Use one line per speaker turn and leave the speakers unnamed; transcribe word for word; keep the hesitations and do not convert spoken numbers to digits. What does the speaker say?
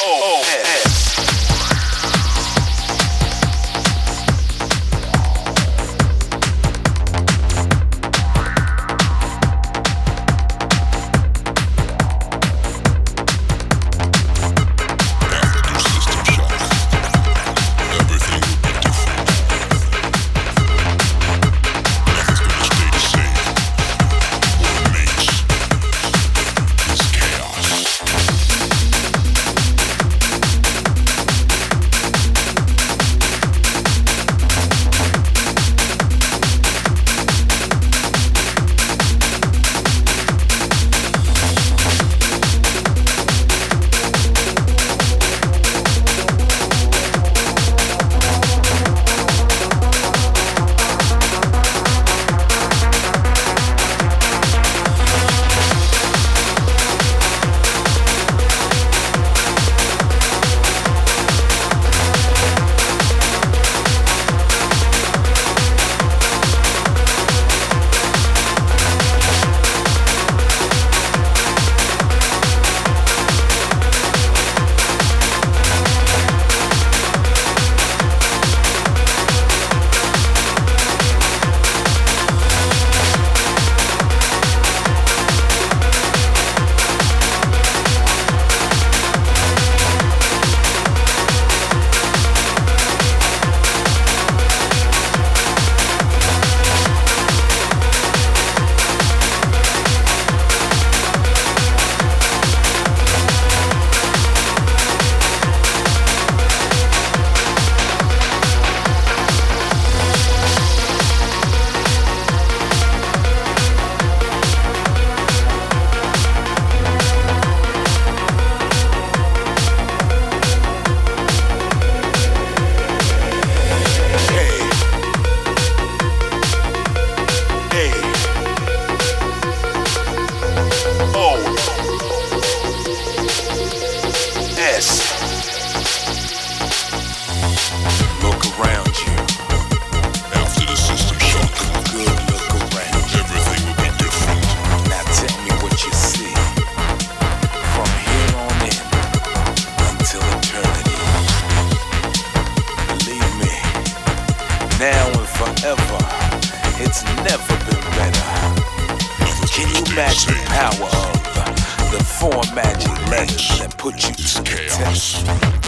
O S. Look around you.
After the system shock,
Good look around you.
everything will be different.
Now tell me what you see. From here on in until eternity. Believe me, now and forever, it's never been better.
Nothing's
Can you
gonna stay the
match the
same.
power of the four magic letters that put you to the
Chaos.
test?